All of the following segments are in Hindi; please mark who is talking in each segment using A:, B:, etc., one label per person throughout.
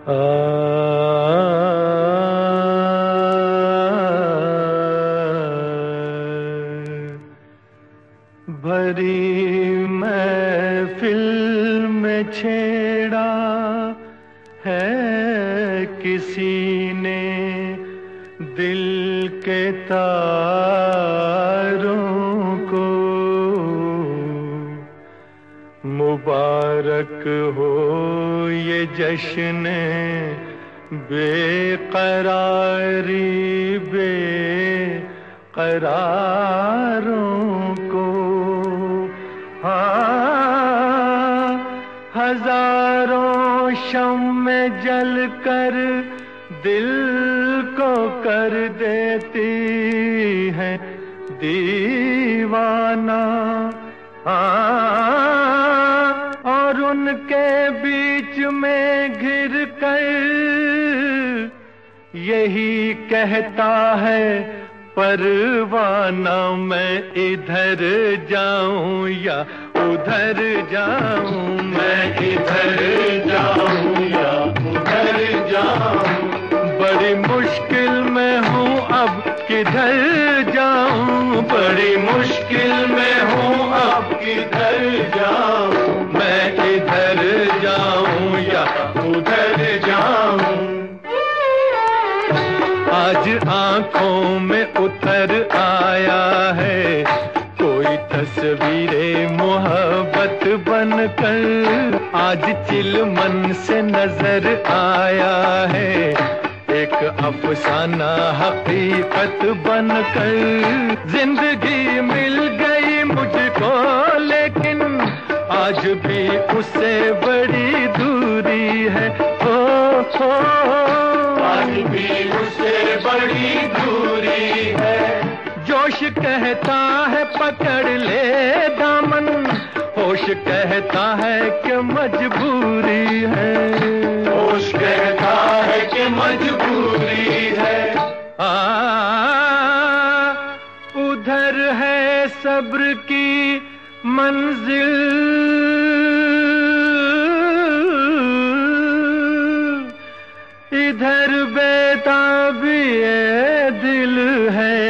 A: आ भरी महफिल में छेड़ा है किसी ने दिल के तारों को। मुबारक हो ये जश्न बेकरारी बेकरारों को। हाँ, हजारों शम्मे जल कर दिल को कर देती है दीवाना। और उनके बीच में घिर कर यही कहता है परवाना, मैं इधर जाऊं या उधर जाऊं, मैं इधर जाऊं या उधर जाऊं। बड़ी मुश्किल में हूँ अब किधर जाऊं, बड़ी मुश्किल में हूँ अब किधर जाऊं। मैं इधर जाऊं या उधर जाऊं। आज आंखों में उतर आया है कोई तस्वीरे मोहब्बत बनकर। आज चिलमन से नजर आया है एक अफसाना हकीकत बनकर। जिंदगी मिल गई मुझको लेकिन आज भी उससे बड़ी दूरी है। हो आज भी उससे बड़ी दूरी है। जोश कहता है पकड़ ले दामन, होश कहता है कि मजबूरी है। होश कहता है कि मजबूरी है। उधर है सब्र की मंजिल, इधर बेताबी दिल है।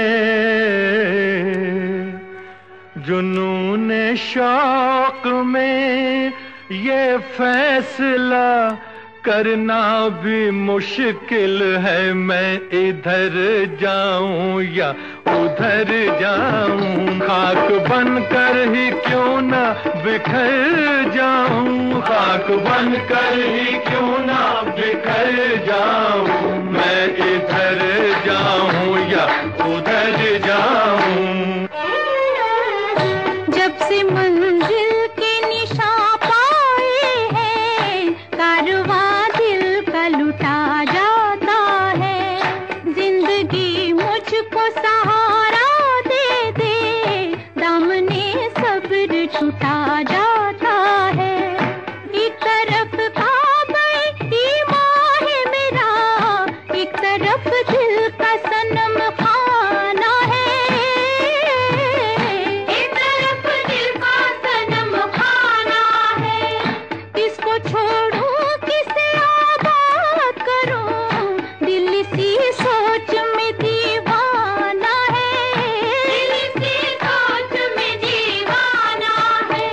A: जुनून शौक में ये फैसला करना भी मुश्किल है, मैं इधर जाऊं या उधर जाऊं। खाक बनकर ही क्यों ना बिखर जाऊं, खाक बनकर ही क्यों ना बिखर जाऊं। मैं इधर जाऊं या उधर जाऊं।
B: जब से मंजिल के निशान पाए हैं, कारवां दिल का लुटा जाता है। जिंदगी मुझको सहारा दे दे, दामने सब्र छुटा जाता है। एक तरफ काबा ईमान है मेरा, एक तरफ दिल का सनम खाना है। एक तरफ दिल का सनम खाना है। किसको छोड़ूं किसे आबाद करूं, दिल इसी सोच में दीवाना है। दिल इसी सोच में दीवाना है।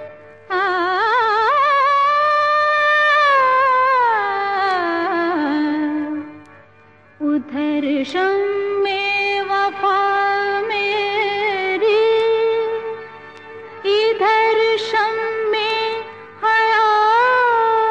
B: उधर शम्मे वफा मेरी, इधर शम्मे हया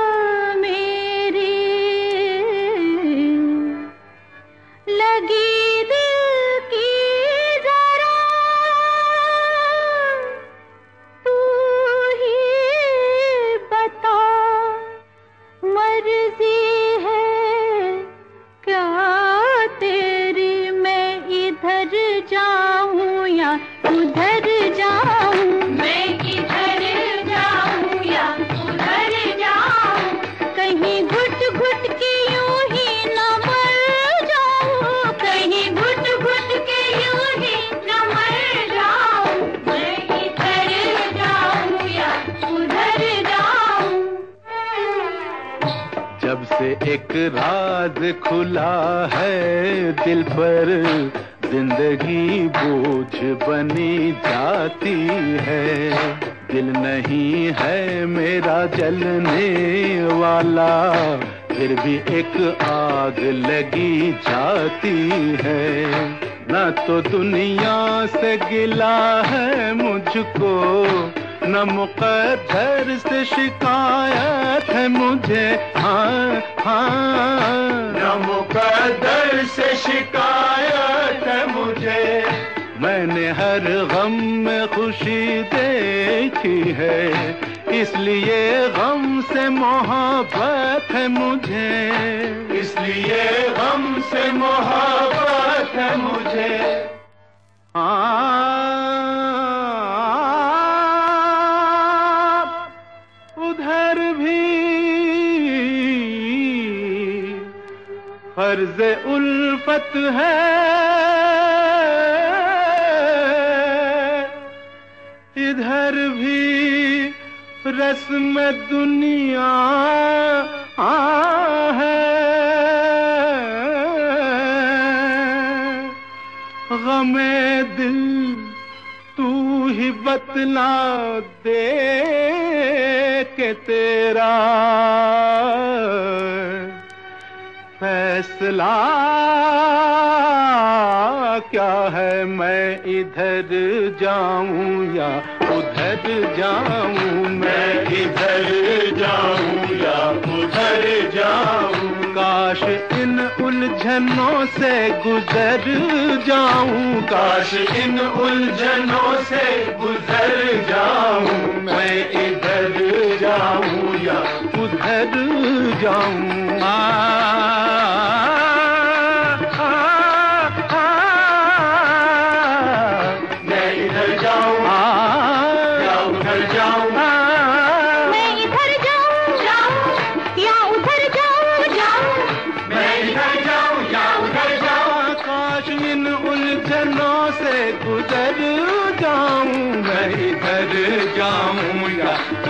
A: जब से एक राज खुला है दिल पर, जिंदगी बोझ बनी जाती है। दिल नहीं है मेरा जलने वाला, फिर भी एक आग लगी जाती है। न तो दुनिया से गिला है मुझको, न मुक़द्दर से शिकायत है मुझे। हाँ हाँ, न मुक़द्दर से शिकायत है मुझे। मैंने हर गम में खुशी देखी है, इसलिए गम से मोहब्बत है मुझे। इसलिए गम से मोहब्बत है मुझे। उधर भी फर्ज़े उल्फत है, इधर भी रस्म दुनिया है। गमे दिल तू ही बतला दे के तेरा फैसला क्या है। मैं इधर जाऊं या उधर जाऊं, मैं इधर जाऊं या उधर जाऊं। काश इन उलझनों से गुजर जाऊं, काश इन उलझनों से गुजर जाऊं। मैं इधर जाऊं या उधर जाऊं। गुजर जाऊं, मैं इधर जाऊं या